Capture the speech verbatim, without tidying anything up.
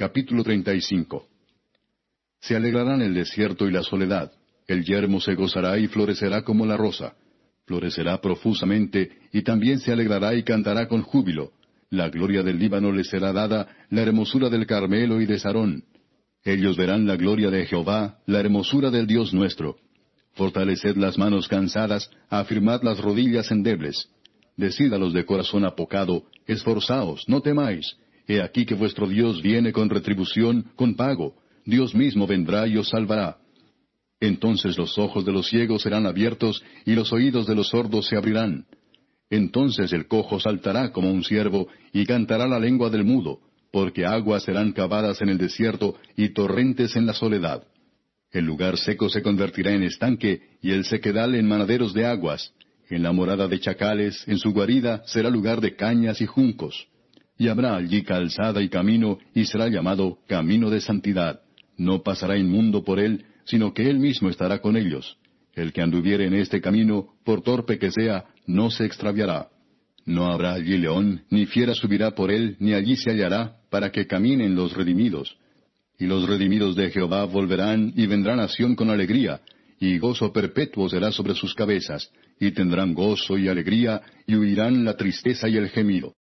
Capítulo treinta y cinco. Se alegrarán el desierto y la soledad. El yermo se gozará y florecerá como la rosa. Florecerá profusamente, y también se alegrará y cantará con júbilo. La gloria del Líbano les será dada, la hermosura del Carmelo y de Sarón. Ellos verán la gloria de Jehová, la hermosura del Dios nuestro. Fortaleced las manos cansadas, afirmad las rodillas endebles. Decid a los de corazón apocado, esforzaos, no temáis. He aquí que vuestro Dios viene con retribución, con pago. Dios mismo vendrá y os salvará. Entonces los ojos de los ciegos serán abiertos, y los oídos de los sordos se abrirán. Entonces el cojo saltará como un ciervo, y cantará la lengua del mudo, porque aguas serán cavadas en el desierto, y torrentes en la soledad. El lugar seco se convertirá en estanque, y el sequedal en manaderos de aguas. En la morada de chacales, en su guarida, será lugar de cañas y juncos. Y habrá allí calzada y camino, y será llamado Camino de Santidad. No pasará inmundo por él, sino que él mismo estará con ellos. El que anduviere en este camino, por torpe que sea, no se extraviará. No habrá allí león, ni fiera subirá por él, ni allí se hallará, para que caminen los redimidos. Y los redimidos de Jehová volverán, y vendrán a Sión con alegría, y gozo perpetuo será sobre sus cabezas, y tendrán gozo y alegría, y huirán la tristeza y el gemido.